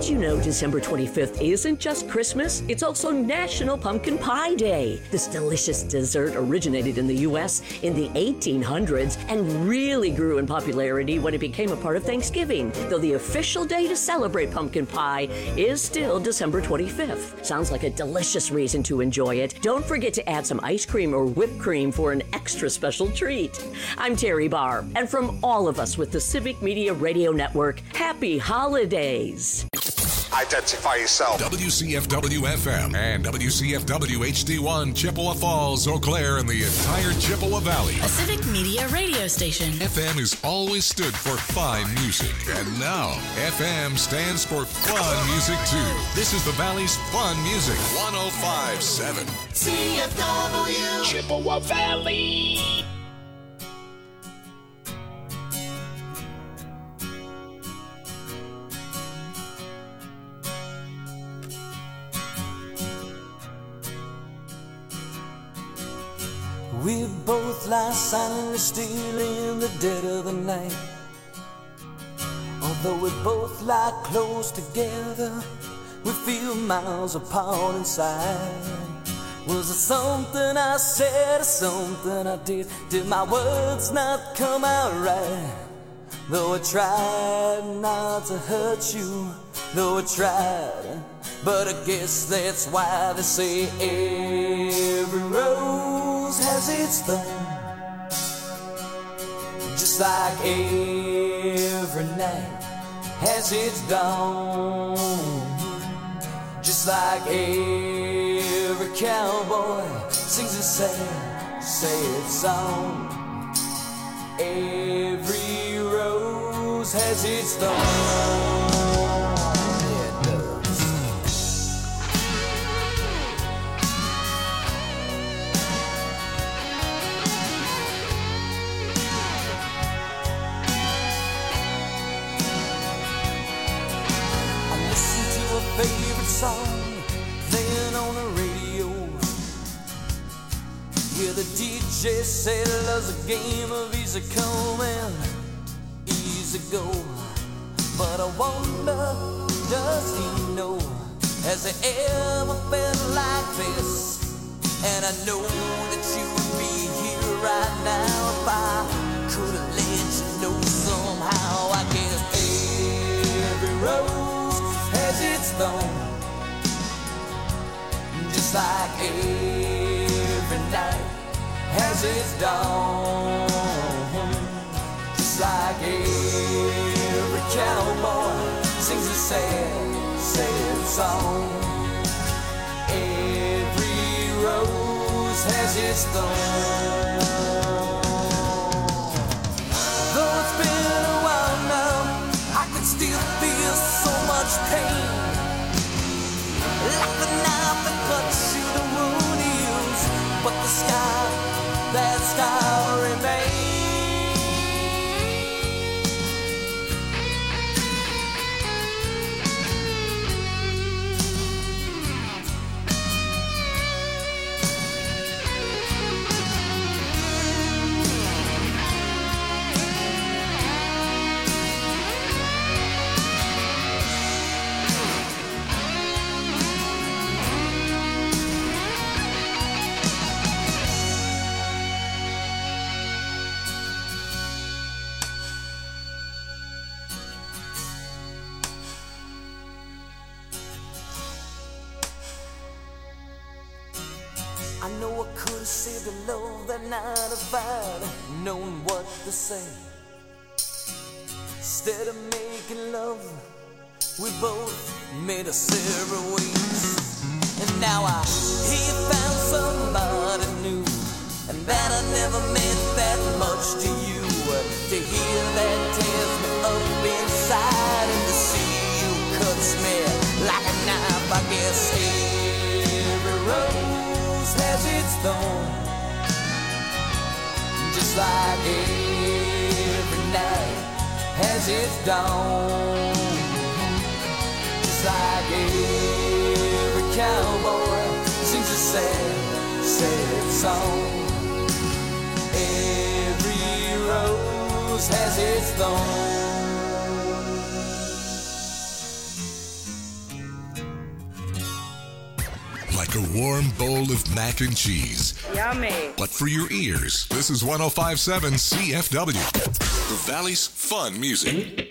Did you know December 25th isn't just Christmas? It's also National Pumpkin Pie Day. This delicious dessert originated in the U.S. in the 1800s and really grew in popularity when it became a part of Thanksgiving, though the official day to celebrate pumpkin pie is still December 25th. Sounds like a delicious reason to enjoy it. Don't forget to add some ice cream or whipped cream for an extra special treat. I'm Terry Barr, and from all of us with the Civic Media Radio Network, happy holidays. Identify yourself. WCFW-FM and WCFW-HD1, Chippewa Falls, Eau Claire, and the entire Chippewa Valley. A Civic Media radio station. FM has always stood for fine music. And now, FM stands for fun music, too. This is the Valley's fun music. 105.7. CFW. Chippewa Valley. We both lie silently still in the dead of the night. Although we both lie close together, we feel miles apart inside. Was it something I said or something I did? Did my words not come out right? Though I tried not to hurt you, though I tried, but I guess that's why they say every rose has its thorn. Just like every night has its dawn. Just like every cowboy sings a sad, sad song. Every rose has its thorn. Favorite song playing on the radio. Yeah, the DJ said love's a game of easy come and easy go. But I wonder, does he know? Has he ever felt like this? And I know that you would be here right now if I could have let you know somehow. I guess every rose has its thorn, just like every night has its dawn. Just like every cowboy sings a sad, sad song. Every rose has its thorn. Though it's been a while now, I can still feel so much pain, like the knife that cuts you the wound heals, but the scar, that scar remains. I know I could have saved the love that night if I'd known what to say. Instead of making love, we both made us separate ways. And now I hear you found somebody new, and that I never meant that much to you. To hear that tears me up inside, and to see you cuts me like a knife. I guess every rose has its thorn, just like every night has its dawn. Just like every cowboy sings a sad, sad song. Every rose has its thorn. like a warm bowl of mac and cheese. Yummy. But for your ears, this is 105.7 CFW, the Valley's fun music.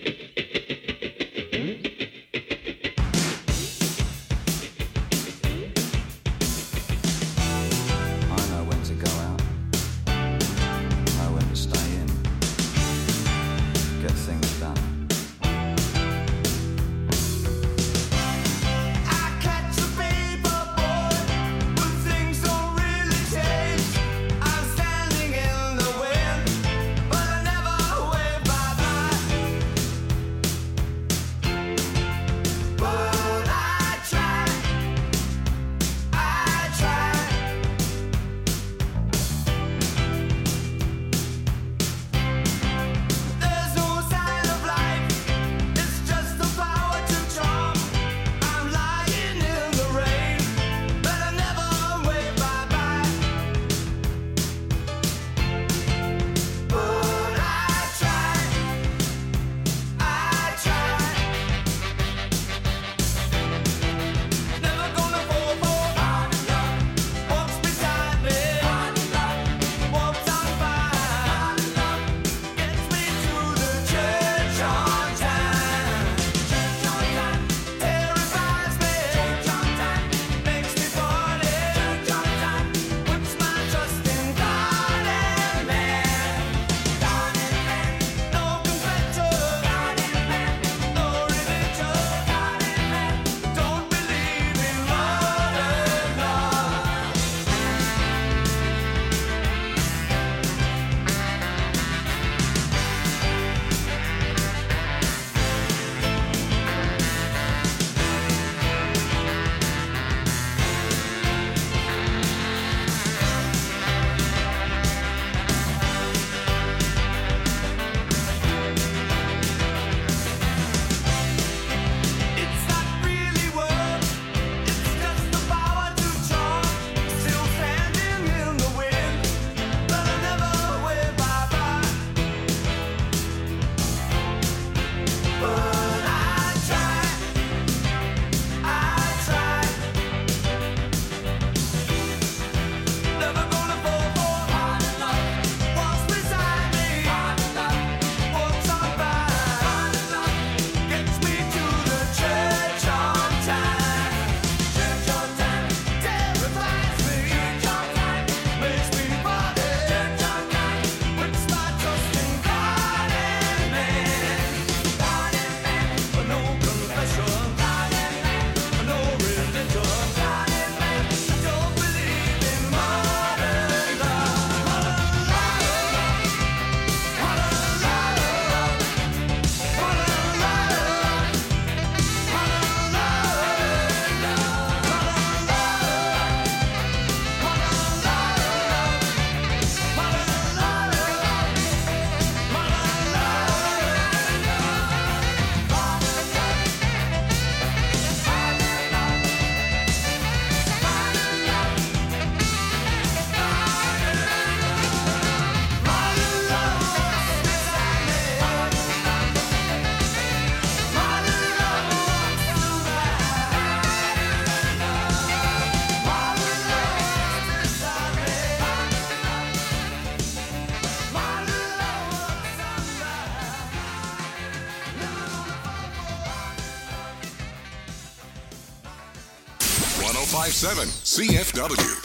CFW.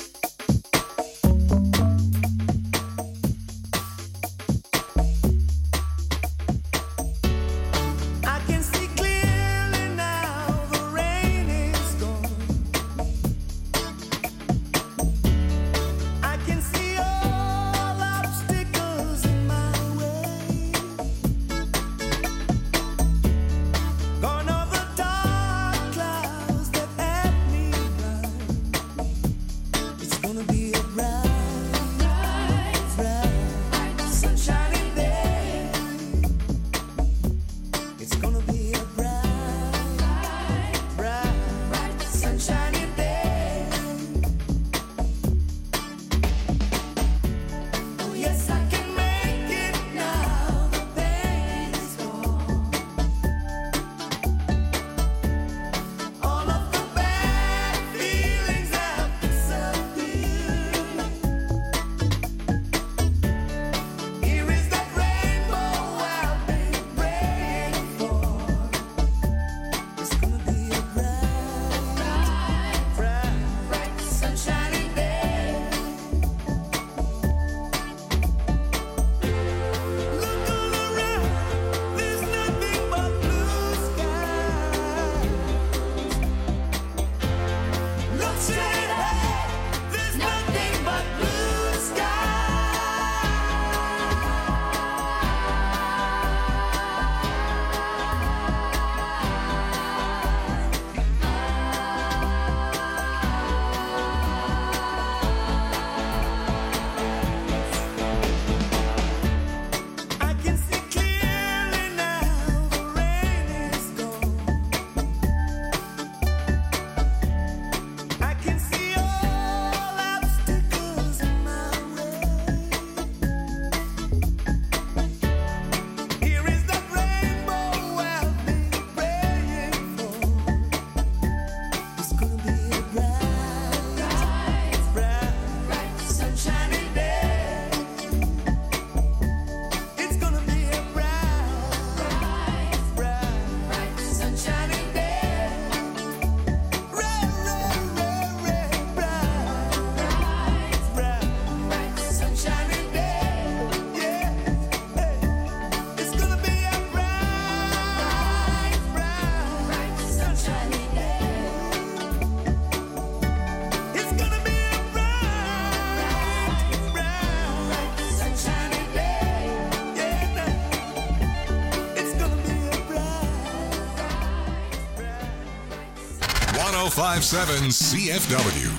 1057 CFW.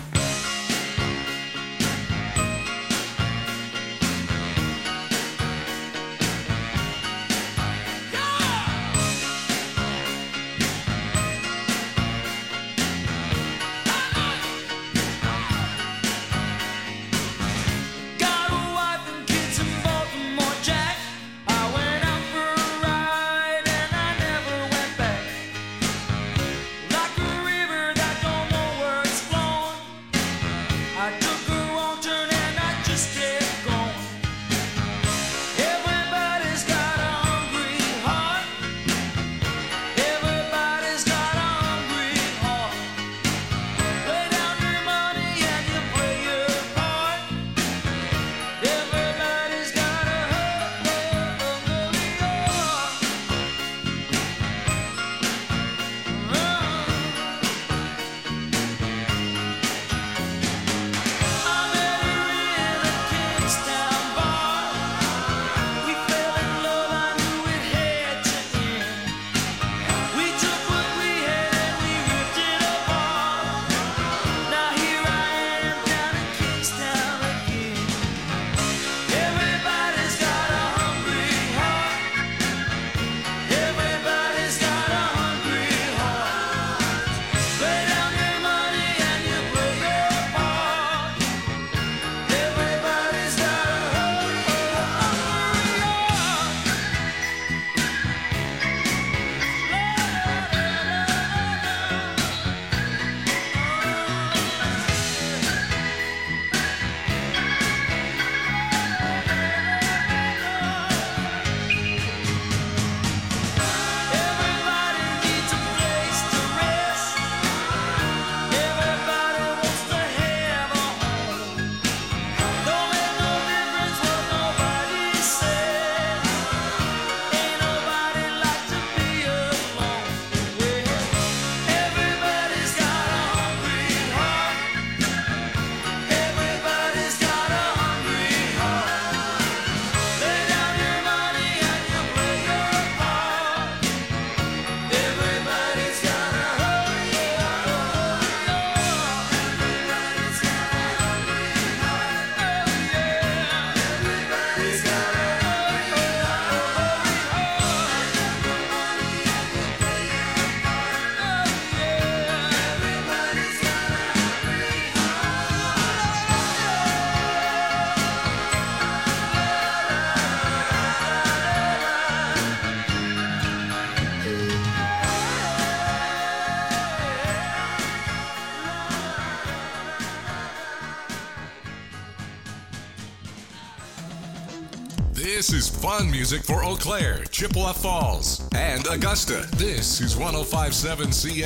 This is fun music for Eau Claire, Chippewa Falls, and Augusta. This is 1057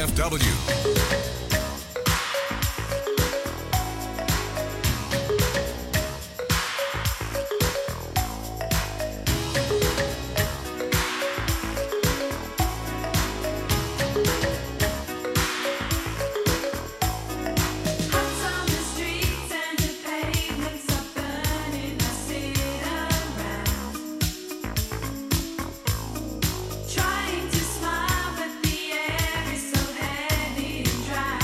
CFW. Trying to smile, but the air is so heavy and dry.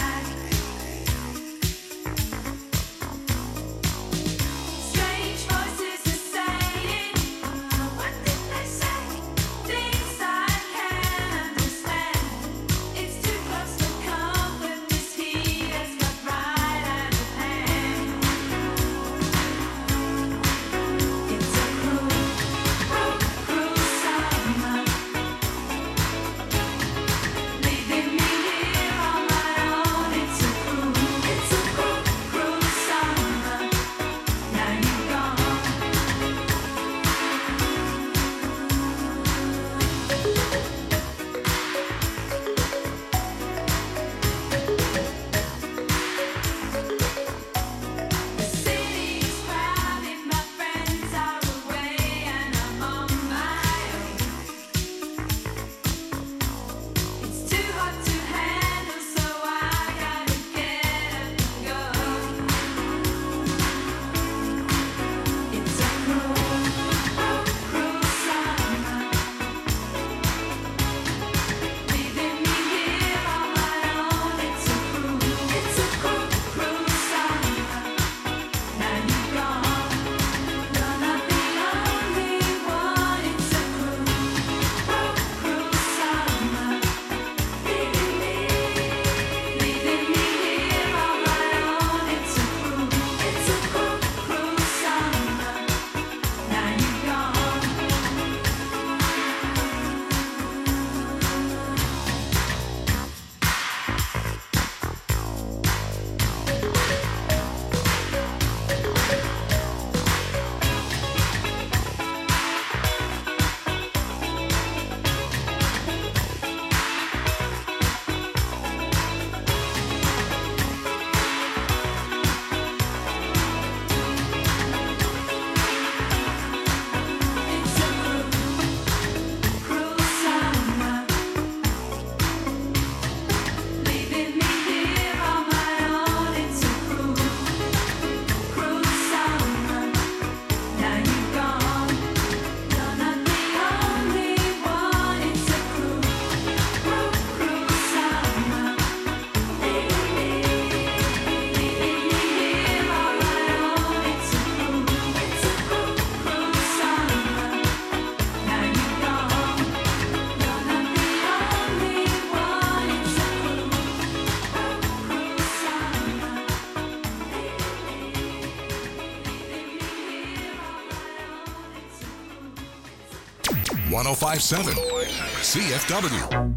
1057 CFW.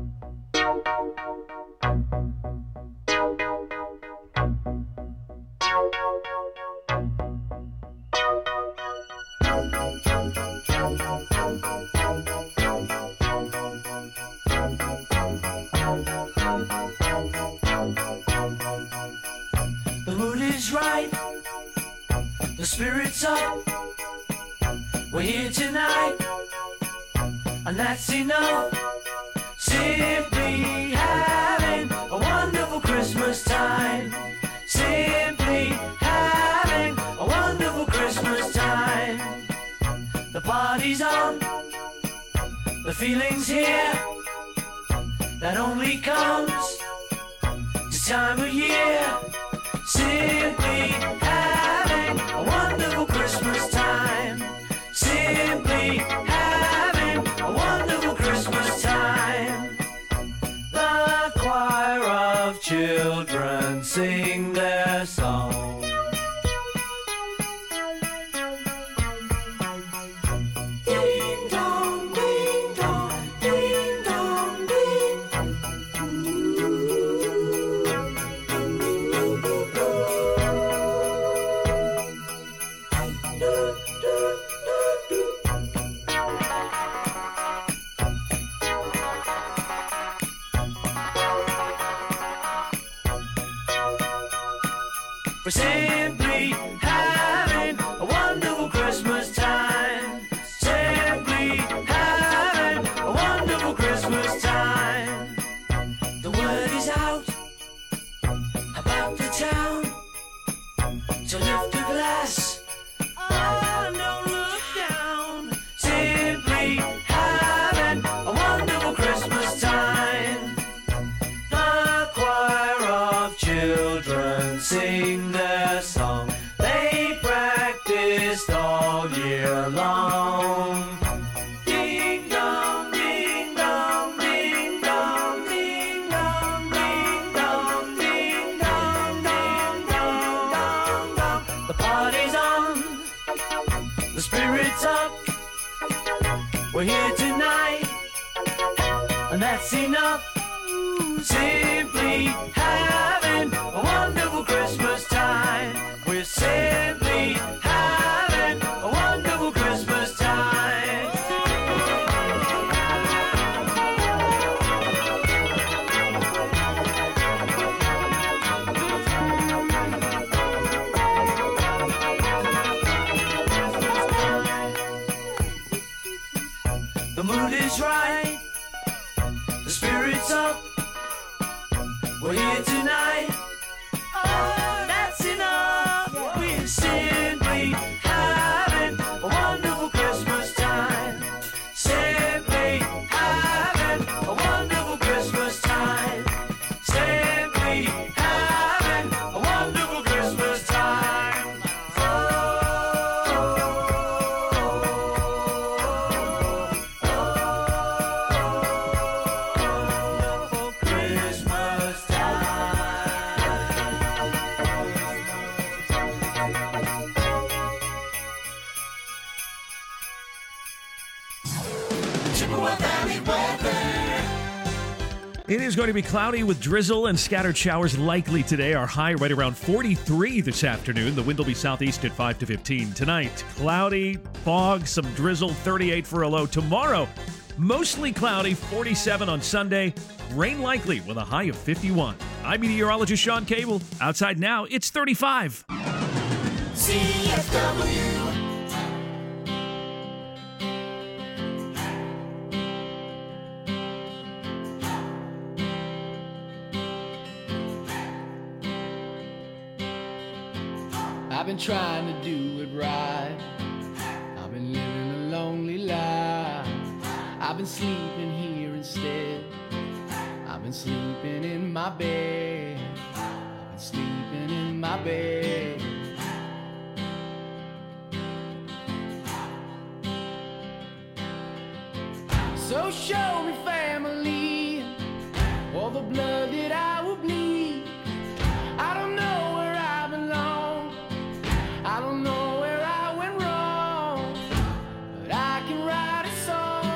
The mood is right, the spirit's up. We're here tonight, and that's enough. Simply having a wonderful Christmas time. Simply having a wonderful Christmas time. The party's on, the feeling's here. That only comes this time of year. Simply having a wonderful Christmas time. Simply having a wonderful Christmas time. The choir of children sing their song. Ding dong, ding dong, ding dong, ding. We're simply having a wonderful Christmas time. Simply having a wonderful Christmas time. The word is out about the town to lift a glass. Oh, don't look down. Simply having a wonderful Christmas time. The choir of children sing their song. They practiced all year long. Ding dong, ding dong, ding dong, ding dong, ding dong, ding dong, ding dong, dong, dong. The party's on, the spirit's up. We're here tonight, and that's enough. Simply having a wonderful Christmas time. We're simply having a wonderful Christmas time. The mood is right, the spirit's up. We're here tonight. Oh, that's enough. We're simply having a wonderful Christmas time. Simply having a wonderful Christmas time. Simply having a wonderful Christmas time. Christmas It is going to be cloudy with drizzle and scattered showers likely today. Our high right around 43 this afternoon. The wind will be southeast at 5 to 15. Tonight, cloudy, fog, some drizzle, 38 for a low. Tomorrow, mostly cloudy, 47 on Sunday. Rain likely with a high of 51. I'm meteorologist Sean Cable. Outside now, it's 35. CFW. I've been trying to do it right. I've been living a lonely life. I've been sleeping here instead. I've been sleeping in my bed. I've been sleeping in my bed. So show me family, all the blood that I will bleed. I don't know where I belong. I don't know where I went wrong, but I can write a song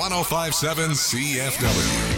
1057 CFW.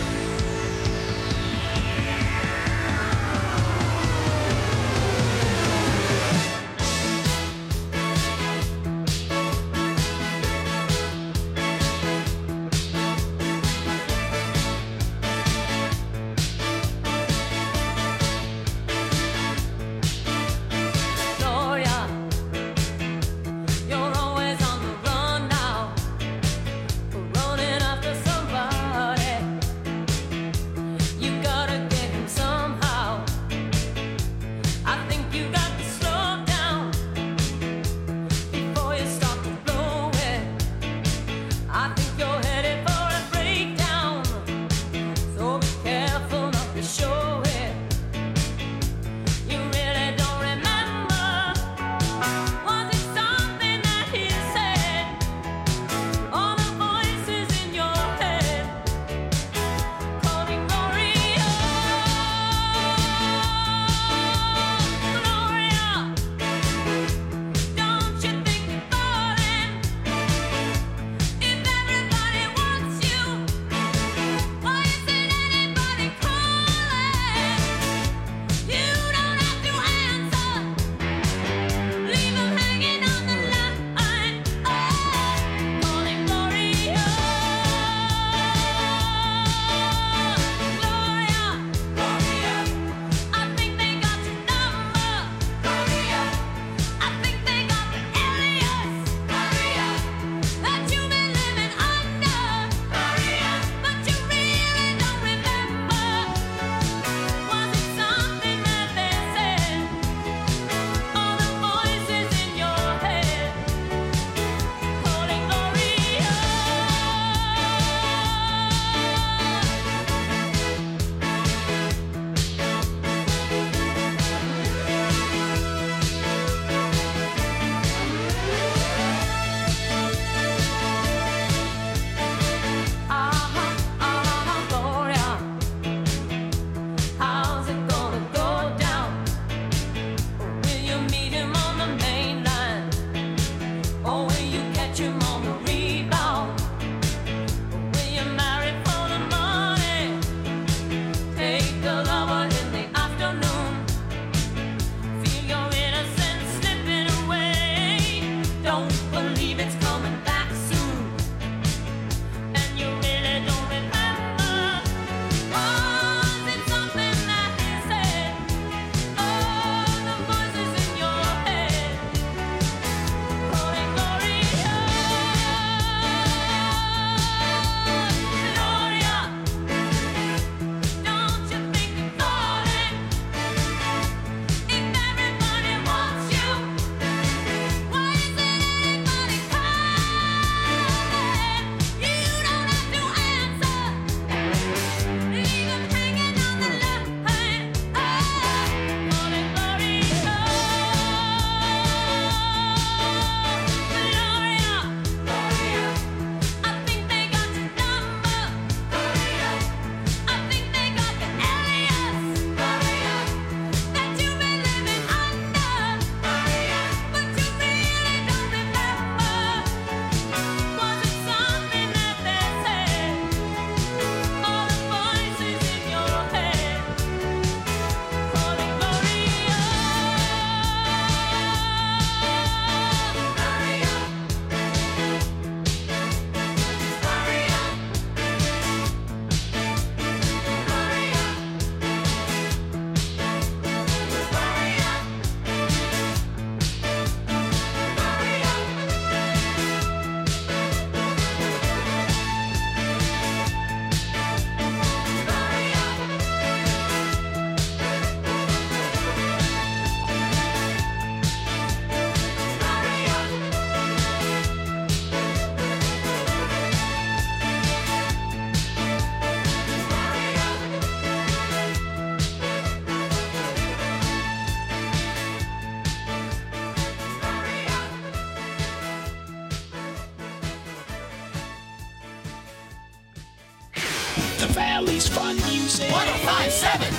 The Valley's fun music. 1057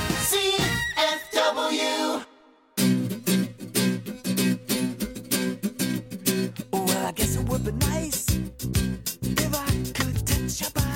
CFW. Well, I guess it would be nice if I could touch your body.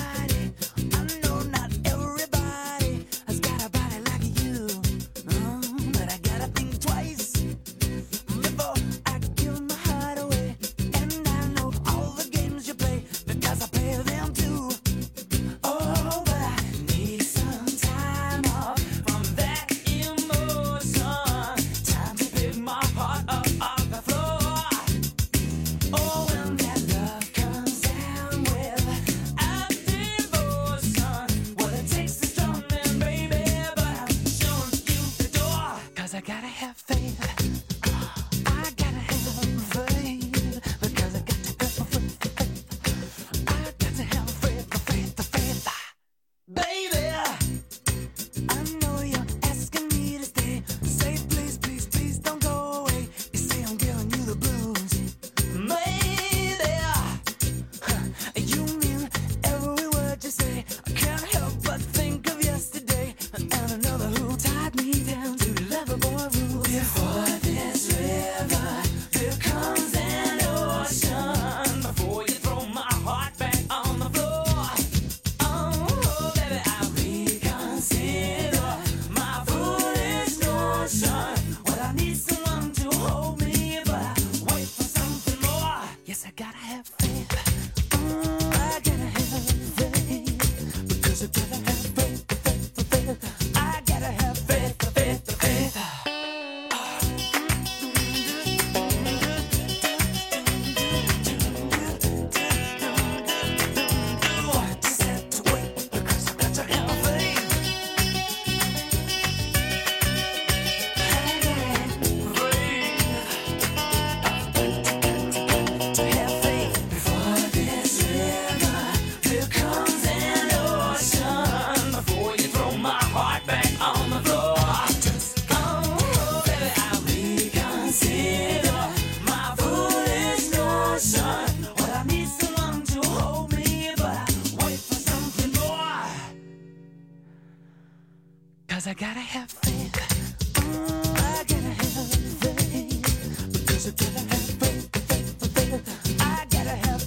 'cause I gotta have faith. I gotta have faith, because I gotta have faith. I gotta have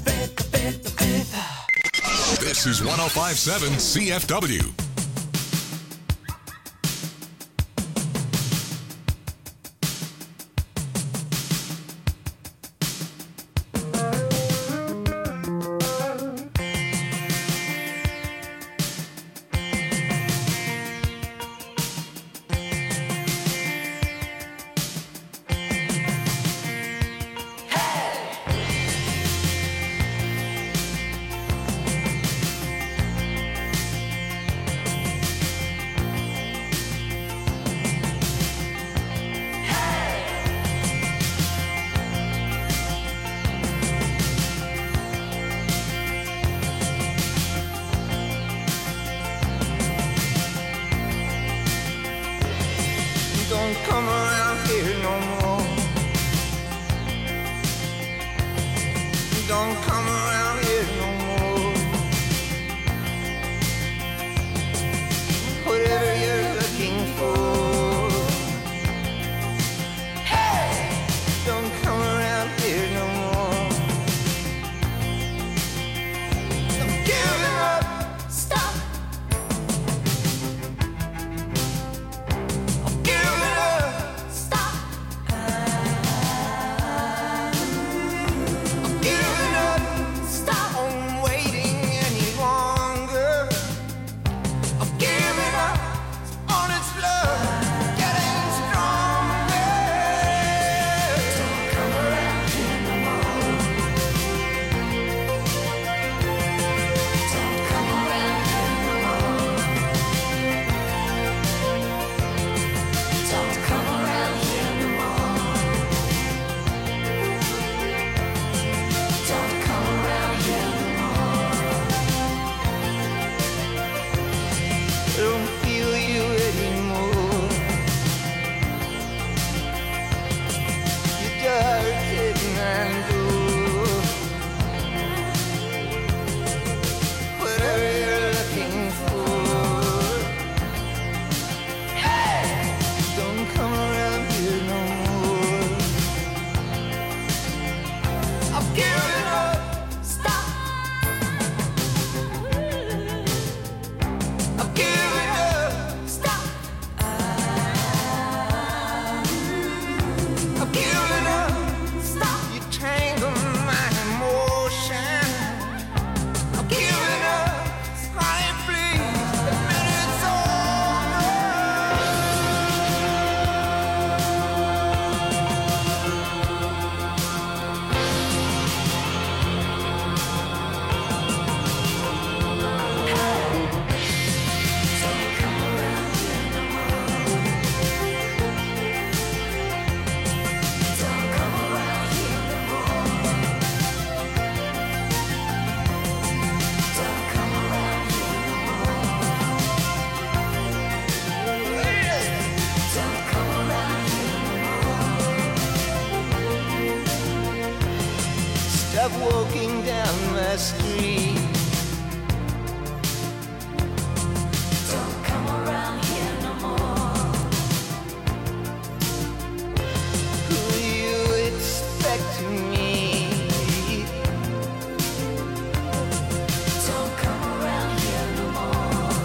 faith. This is 105.7 CFW. Don't come around here no more. Don't come around here no more. Whatever you're looking for. Hey! Don't come around here no more. I'm giving up. Stop. Stop walking down my street. Don't come around here no more. Who you expect to meet? Don't come around here no more.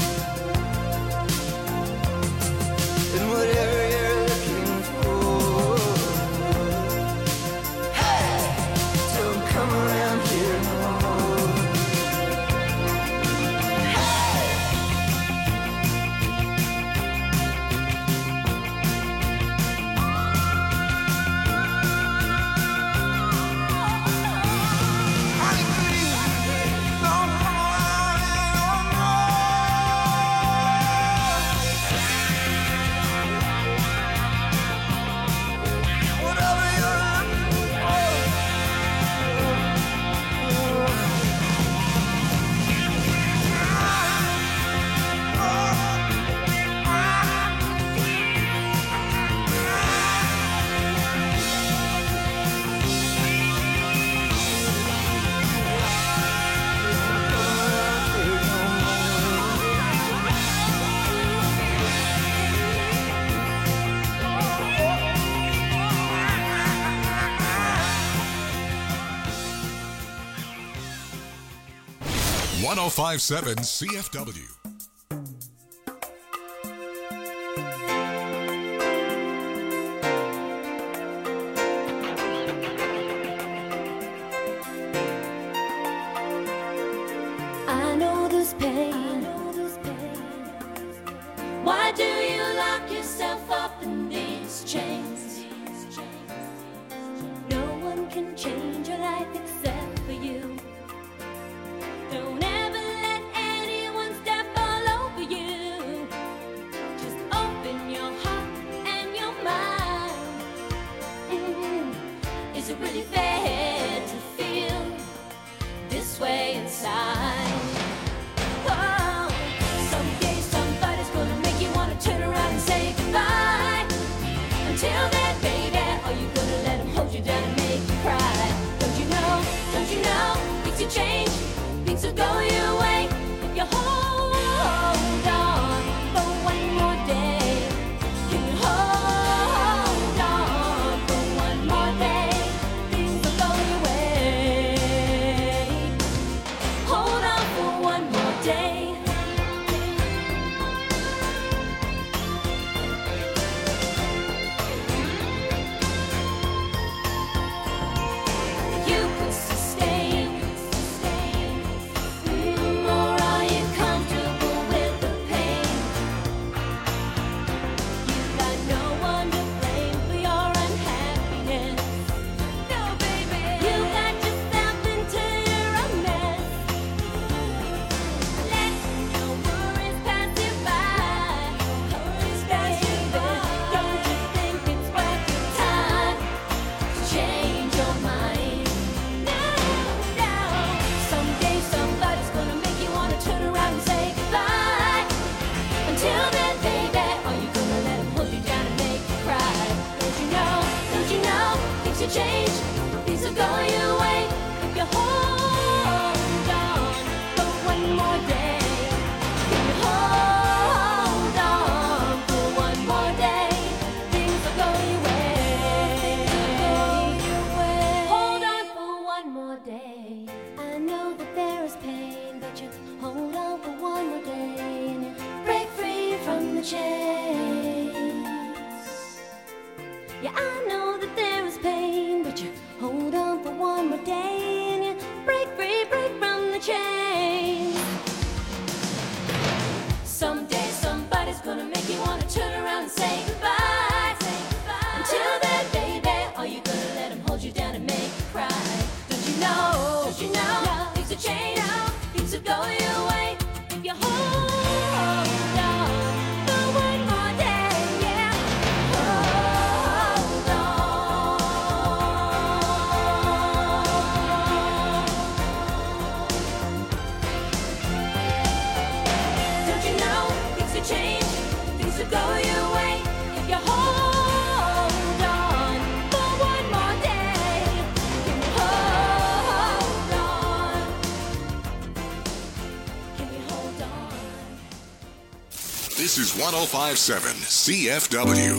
And whatever you're looking for, hey, don't come around here no more. 1057 CFW. I know this pain. Why do you lock yourself up in these chains? No one can change your life except for you. Don't ever let anyone step all over you. Just open your heart and your mind. Is it really fair to feel this way inside? Oh, someday somebody's gonna make you wanna turn around and say goodbye. Until then, baby, are you gonna let him hold you down and make you cry? Don't you know, things will change, things will go your way if you hold on for one more day. Can you hold on for one more day? Things will go your way. Hold on for one more day. You could sustain, or are you comfortable with the pain? You've got no one to blame for your unhappiness. No, baby, you got yourself into your own mess. Let no worries pass you by. Don't you think it's worth your time to change your mind? No. Someday somebody's gonna make you wanna turn around and say goodbye. Until then, baby, are you gonna let him hold you down and make you cry? Don't you know, things will change, things will go your way if you hold on for one more day. If you hold on for one more day, things will go your way. Hold on for one more day. I know that there is pain, but you hold on for one more day and you break free from the chains. Yeah, I know that there is pain, but you hold on for one more day and you break free from the chains. Someday somebody's gonna make you wanna turn around and say goodbye. Until then, baby, are you gonna let him hold you down and make you cry? Don't you know, things will change, things will go your way if you hold on for one more day. Yeah, hold on. Don't you know, things will change, things will go your way if you hold on for one more day. Can you hold on? Can you hold on? This is 1057 CFW.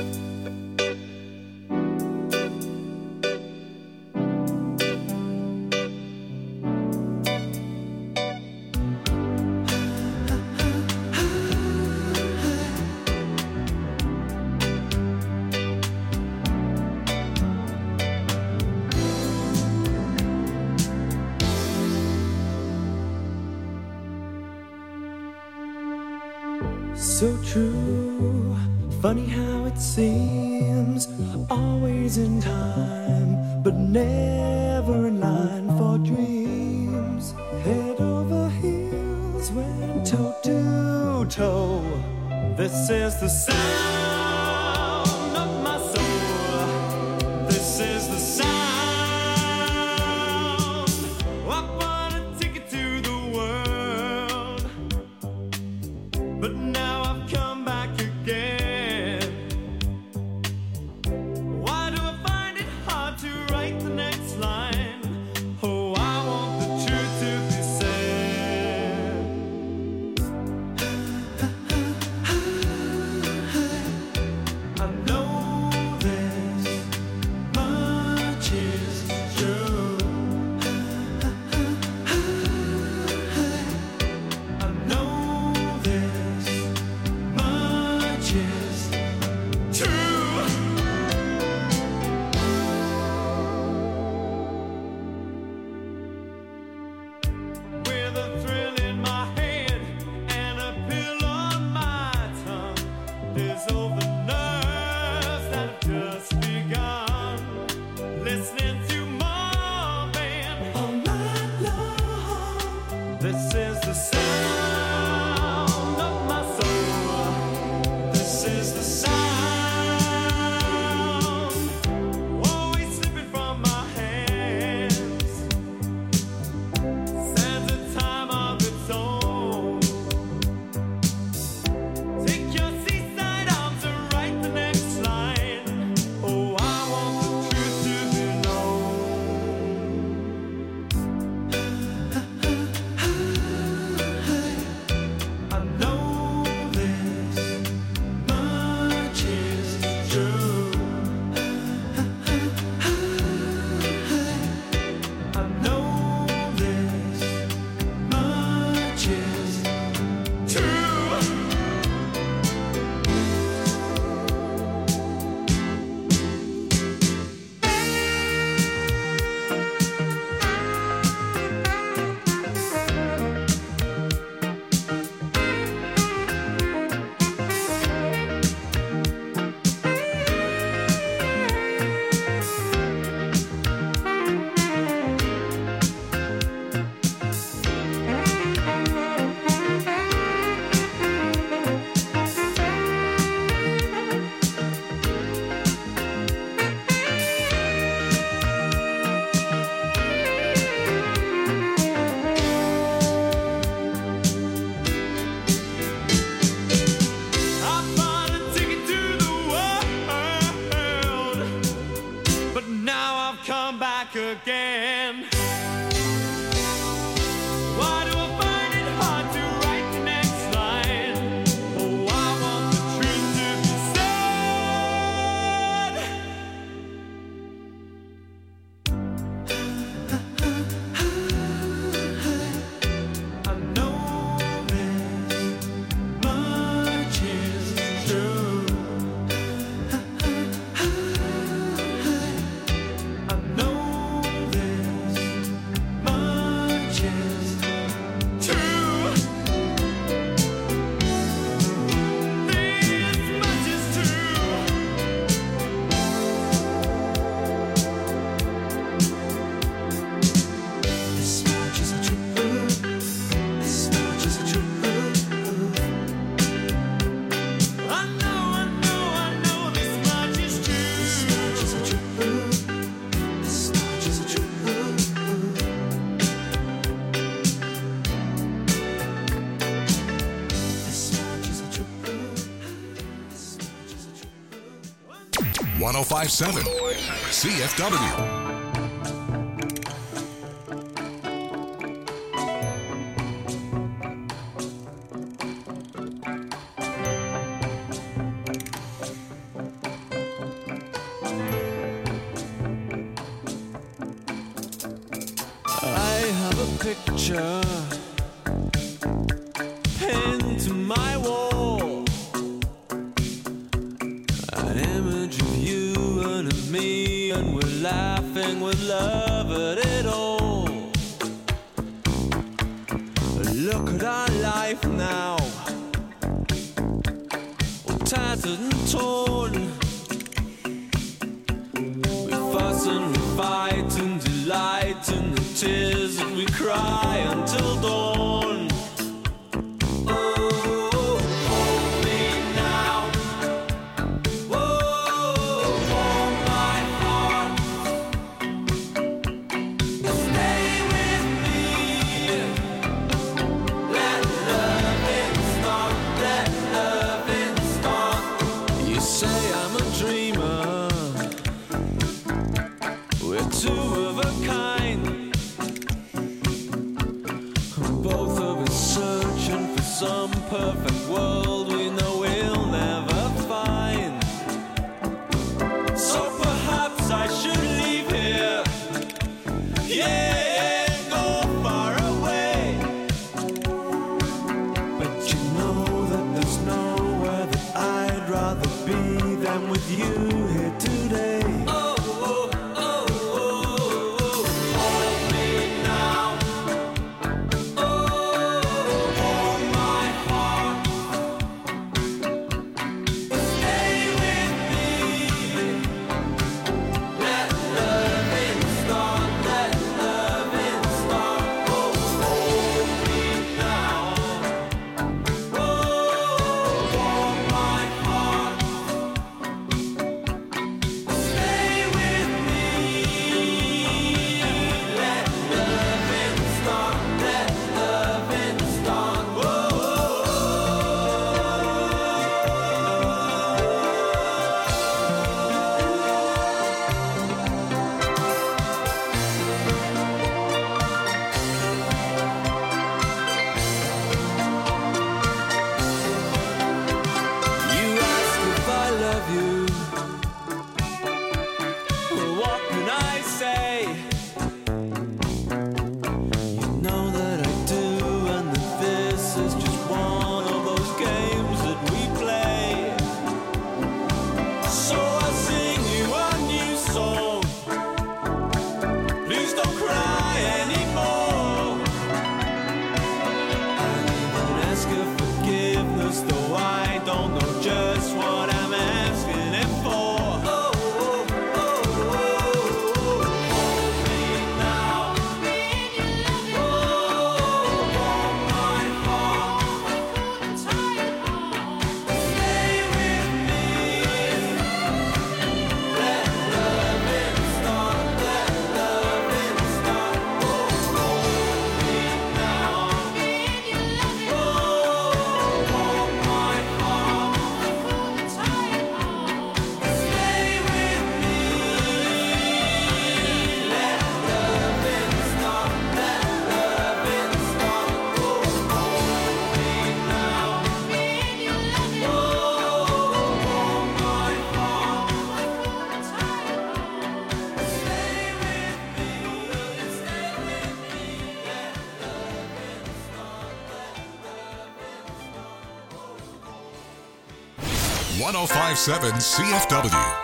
So true, funny how it seems, always in time, but never in line for dreams. Head over heels, went toe to toe. This is the sound of my soul. This is the sound. I wanna take it to the world, but now I've come back again. Why do I find it hard to write the next line? Oh, I want the truth to be said. listening to Marvin all night long. This is the sound of my soul. This is the sound. Always slipping from my hands. Stands a time of its own. Take your seaside arms and write the next line. Oh, I want the truth to be known. I know this much is true. I know this much is true. I bought a ticket to the world, but now I've come back again. Why do I find it hard to write the next line? Oh, I want the truth to be said. I know this much is true. I know this much is true. This much is true. This much is true. This much is true. I know this much is true. This much is true. This much is true. This much is true. This much is true. 1057 CFW. I have a picture pinned to my wall, an image of you and of me, and we're laughing with love at it all. Look at our life now, all tattered and torn. We fuss and we fight and delight in the tears that we cry until dawn. Oh, hold me now. Oh, warm my heart. Stay with me. Let loving start. Let loving start. You say I'm a dreamer. We're two 105.7 CFW.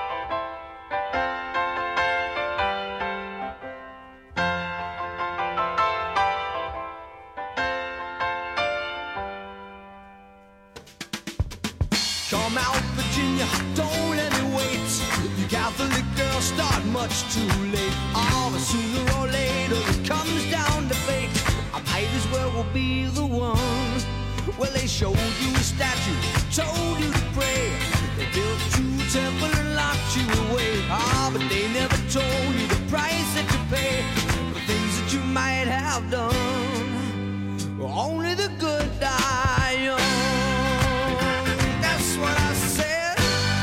Come out, Virginia, don't let me wait. You Catholic girls start much too late. Oh, but sooner or later it comes down to fate. I might as well be the one. Well, they showed you a statue, told you to pray. They built you a temple and locked you away. Ah, but they never told you the price that you pay for things that you might have done. Well, only the good die young. That's what I said.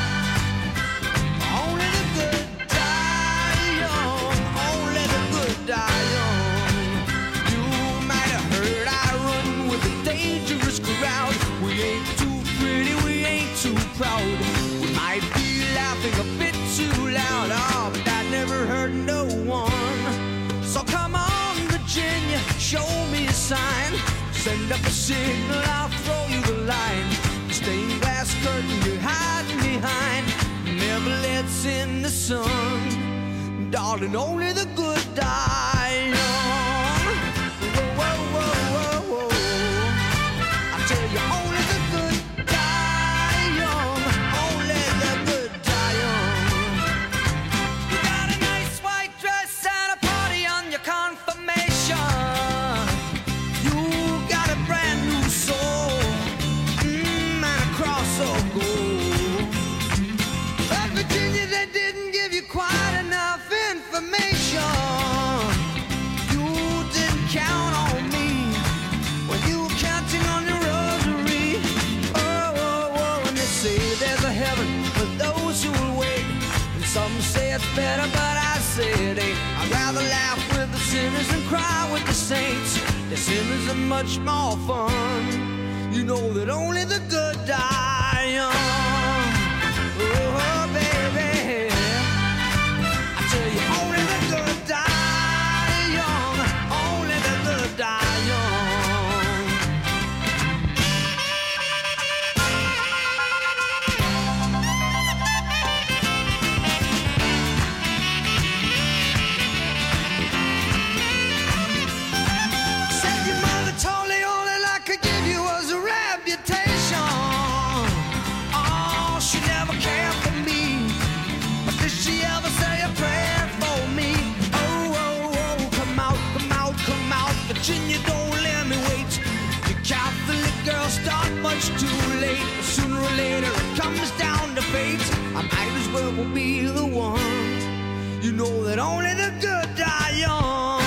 Only the good die young. Only the good die young. You might have heard I run with a dangerous crowd. We ain't too pretty, we ain't too proud. We might be laughing a bit too loud. Oh, but that never hurt no one. So come on, Virginia, show me a sign. Send up a signal, I'll throw you the line. Stained glass curtain you're hiding behind never lets in the sun. Darling, only the good die young. Whoa, whoa, whoa, whoa, whoa. I tell you, only the good die young. Only the good die young. You got a nice white dress and a party on your confirmation. You got a brand new soul. Of gold. But Virginia, they didn't give you quite enough information. You didn't count on me when you were counting on your rosary. Oh, oh, oh, and they say there's a heaven for those who will wait. And some say it's better, but I say it ain't. I'd rather laugh with the sinners than cry with the saints. The sinners are much more fun. You know that only the good die young. Oh, baby, I tell you, only the good die young. Only the good die young. Said your mother told me all that I could give you was a reputation. Oh, she never cared for me. But did she ever say a prayer for me? Oh, oh, oh, come out, come out, come out. Virginia, don't let me wait. You Catholic girls start much too late. Sooner or later it comes down to fate. I might as well be the one. You know that only the good die young.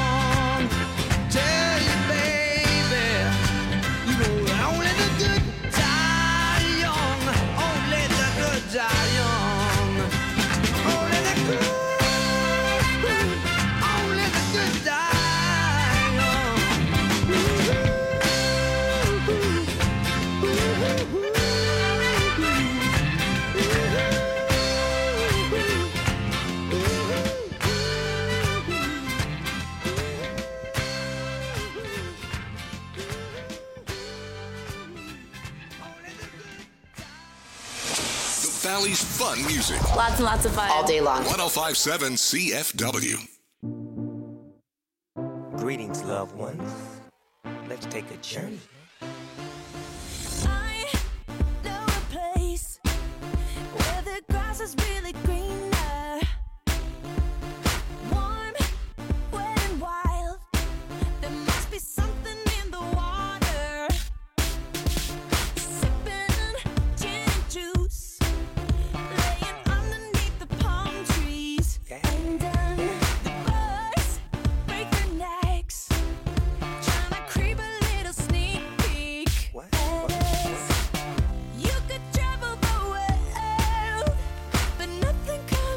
Tell you, baby, you know that only the good die young. Only the good die young. Only the good, only the good die young. Valley's fun music. Lots and lots of fun. All day long. 105.7 CFW. Greetings, loved ones. Let's take a journey. I know a place where the grass is really greener. Warm, wet and wild. There must be something in the water. Sipping gin and juice. Laying underneath the palm trees. And the birds break their necks. Trying to creep a little sneak peek. You could travel the world, but nothing comes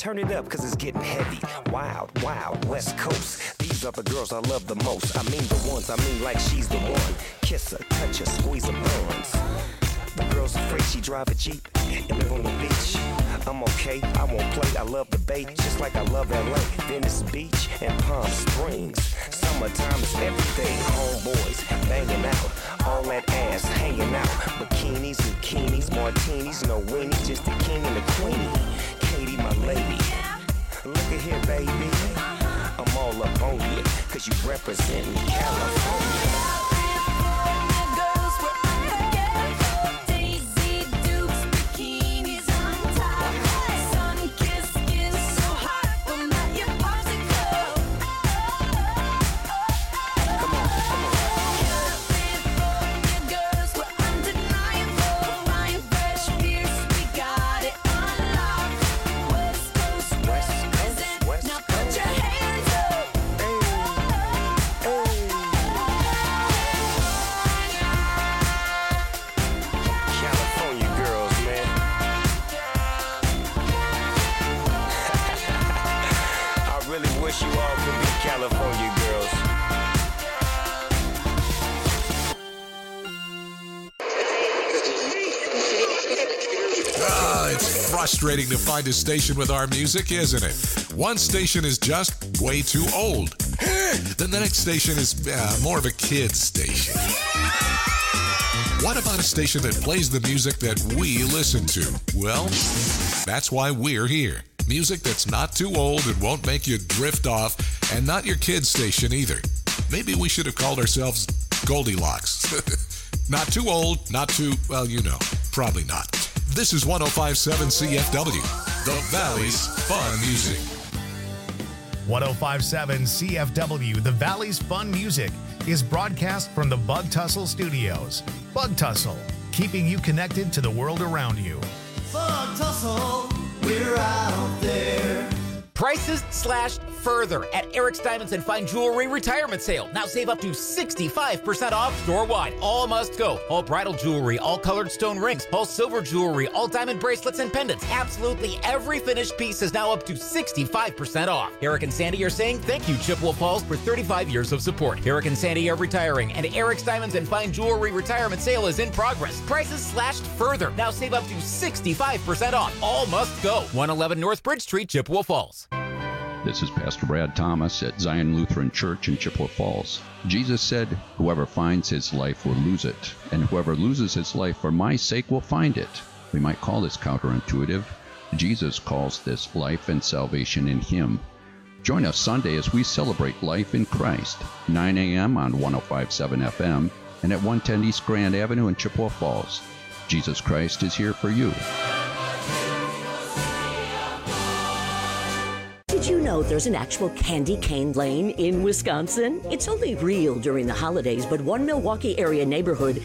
turn it up, cause it's getting heavy. Wild, wild, West Coast. These are the girls I love the most. I mean the ones, I mean like she's the one. Kiss her, touch her, squeeze her buns. The girl's afraid she drive a Jeep and live on the beach. I'm okay, I won't play, I love the bay, just like I love LA, Venice Beach and Palm Springs. Summertime is every day, homeboys banging out, all that ass hanging out. Bikinis, bikinis, martinis, no weenie, just the king and the queenie. Katie, my lady, look at here, baby, I'm all up on you, cause you represent California. You all could be California girls. It's frustrating to find a station with our music, isn't it? One station is just way too old. Then the next station is more of a kid's station. What about a station that plays the music that we listen to? Well, that's why we're here. Music that's not too old and won't make you drift off, and not your kid's station either. Maybe we should have called ourselves Goldilocks. Not too old, not too, well, you know, probably not. This is 105.7 CFW, the Valley's Fun Music. 105.7 CFW, the Valley's Fun Music, is broadcast from the Bug Tussle Studios. Bug Tussle, keeping you connected to the world around you. Bug Tussle, we're out there. Prices slashed further at Eric's Diamonds and Fine Jewelry Retirement Sale. Now save up to 65% off store-wide. All must go. All bridal jewelry, all colored stone rings, all silver jewelry, all diamond bracelets and pendants. Absolutely every finished piece is now up to 65% off. Eric and Sandy are saying thank you, Chippewa Falls, for 35 years of support. Eric and Sandy are retiring, and Eric's Diamonds and Fine Jewelry Retirement Sale is in progress. Prices slashed further. Now save up to 65% off. All must go. 111 North Bridge Street, Chippewa Falls. This is Pastor Brad Thomas at Zion Lutheran Church in Chippewa Falls. Jesus said, "Whoever finds his life will lose it, and whoever loses his life for my sake will find it." We might call this counterintuitive. Jesus calls this life and salvation in him. Join us Sunday as we celebrate life in Christ, 9 a.m. on 105.7 FM and at 110 East Grand Avenue in Chippewa Falls. Jesus Christ is here for you. Did you know there's an actual candy cane lane in Wisconsin? It's only real during the holidays, but one Milwaukee area neighborhood